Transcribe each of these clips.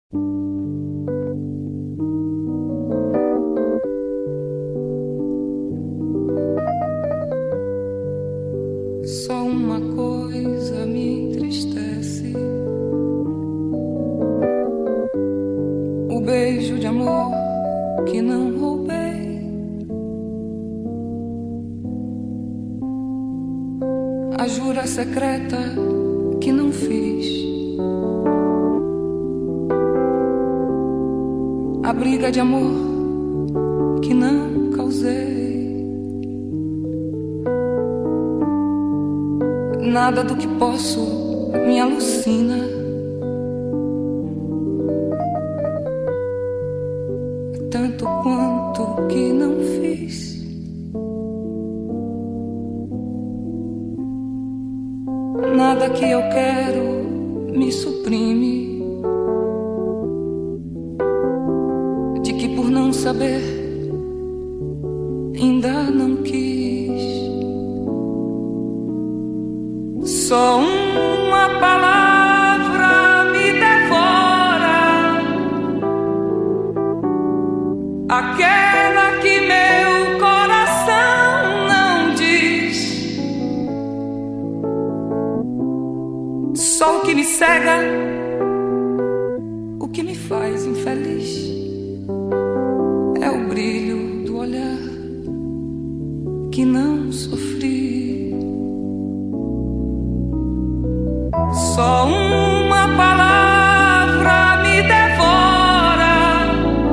Só uma coisa me entristece: o beijo de amor que não roubei, a jura secreta que não fiz, a briga de amor que não causei. Nada do que posso me alucina, tanto quanto que não fiz. Nada que eu quero me suprime, de que por não saber ainda não quis. Só uma palavra me devora, aquela que meu coração não diz. Só o que me cega, o que me faz infeliz, é o brilho do olhar que não sofri. Só uma palavra me devora,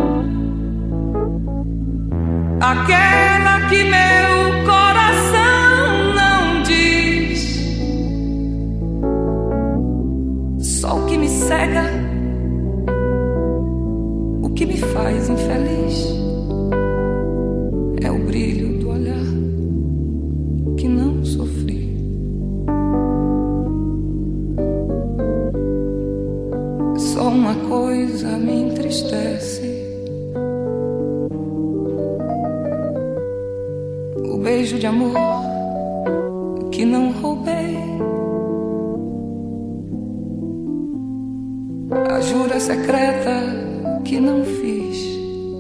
aquela que meu coração não diz. Só o que me cega, o que me faz infeliz, é o brilho do olhar que não sofri. Só uma coisa me entristece: o beijo de amor que não roubei, a jura secreta que não fiz,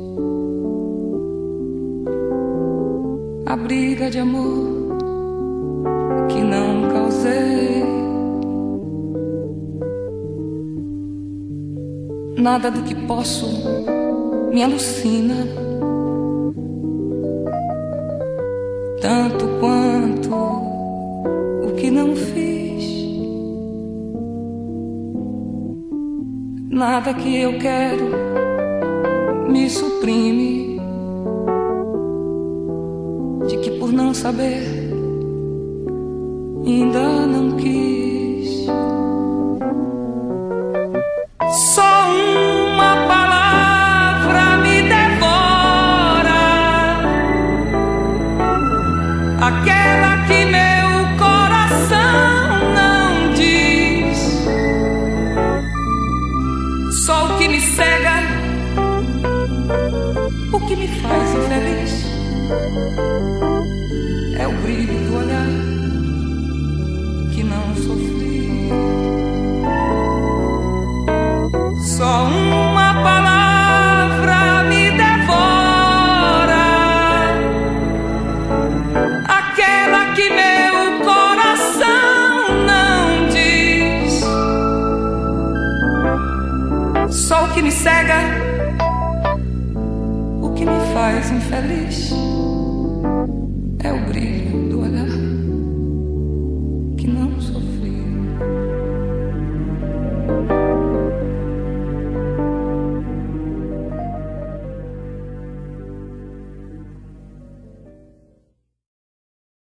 a briga de amor que não causei. Nada do que posso me alucina, tanto quanto o que não fiz. Nada que eu quero me suprime, de que por não saber ainda não quis. Só uma palavra me devora, aquela que meu coração não diz. Só o que me cega, o que me faz infeliz, é o brilho do olhar que não sofri. Só uma palavra me devora, aquela que meu coração não diz. Só o que me cega, o que me faz infeliz, é o brilho